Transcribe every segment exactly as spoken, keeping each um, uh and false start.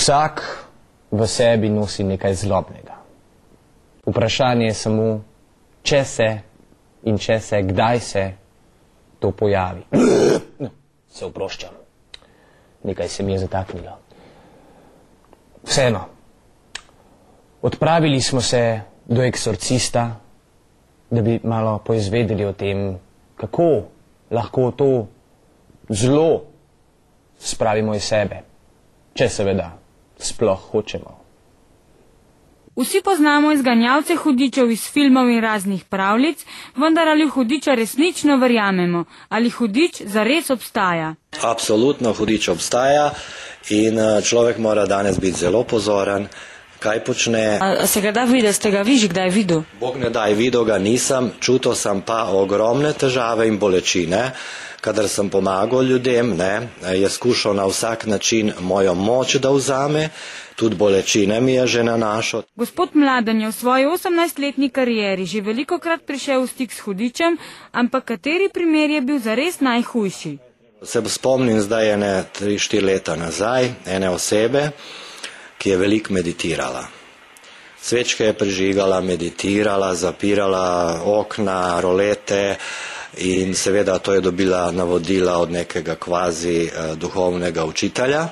Vsak v sebi nosi nekaj zlobnega. Vprašanje je samo, če se in če se, kdaj se to pojavi. Se oproščam. Nekaj se mi je zataknilo. Vseeno. Odpravili smo se do eksorcista, da bi malo poizvedeli o tem, kako lahko to zlo spravimo iz sebe, če seveda sploh hočemo. Vsi poznamo izganjavce hudičev iz filmov in raznih pravljic, vendar ali v hudiča resnično verjamemo, ali hudič zares obstaja? Absolutno hudič obstaja in človek mora danes biti zelo pozoren, kaj počne. A se ga da videti, ste ga vi že kdaj videl? Bog ne daj, videl ga nisem, čutil sem pa ogromne težave in bolečine. Kadar sem pomagal ljudem, ne, je skušal na vsak način mojo moč, da vzame, tudi bolečine mi je že nanašal. Gospod Mladen je v svoji osemnajstletni karieri že velikokrat prišel v stik s hudičem, ampak kateri primer je bil zares najhujši? Se spomnim zdaj ene tri, štiri leta nazaj, ene osebe, ki je veliko meditirala. Svečke je prižigala, meditirala, zapirala okna, rolete in seveda to je dobila navodila od nekega kvazi eh, duhovnega učitelja.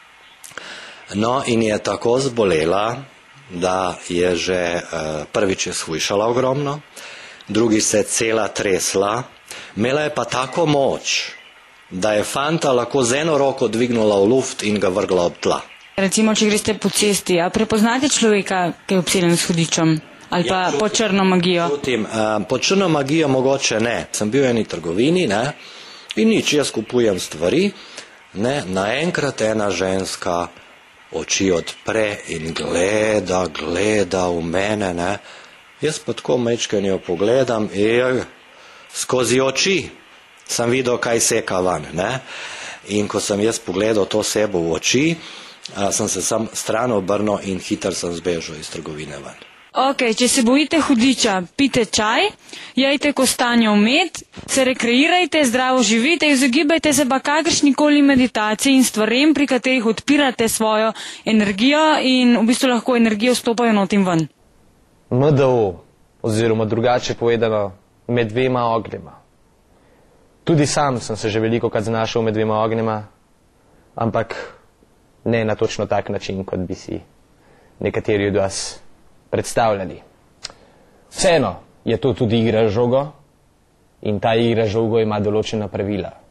No in je tako zbolela, da je že eh, prvič je shujšala ogromno, drugi se cela tresla, imela je pa tako moč, da je fanta lahko z eno roko dvignula v luft in ga vrgla ob tla. Recimo, če greste po cesti, a prepoznate človeka, ki je obseden s hudičem? Ali pa ja, po črno magijo? Čutim, uh, po črno magijo mogoče ne. Sem bil v eni trgovini, ne, in nič, jaz kupujem stvari, ne, naenkrat ena ženska oči odpre in gleda, gleda v mene, ne. Jaz pa tako mečkenjo pogledam in skozi oči sem videl, kaj seka van, ne. In ko sem jaz pogledal to sebo v oči, uh, sem se sam stran obrnil in hitro sem zbežal iz trgovine ven. Ok, če se bojite hudiča, pite čaj, jajte kostanjev med, se rekreirajte, zdravo živite, izogibajte se pa kakršnikoli meditaciji in stvarem, pri katerih odpirate svojo energijo in v bistvu lahko energijo stopajo not in ven. M D O, oziroma drugače povedano, med dvema ognjema. Tudi sam sem se že velikokrat znašel med dvema ognjema, ampak ne na točno tak način, kot bi si nekateri od vas predstavljali. Vseeno je to tudi igra žogo in ta igra žogo ima določena pravila.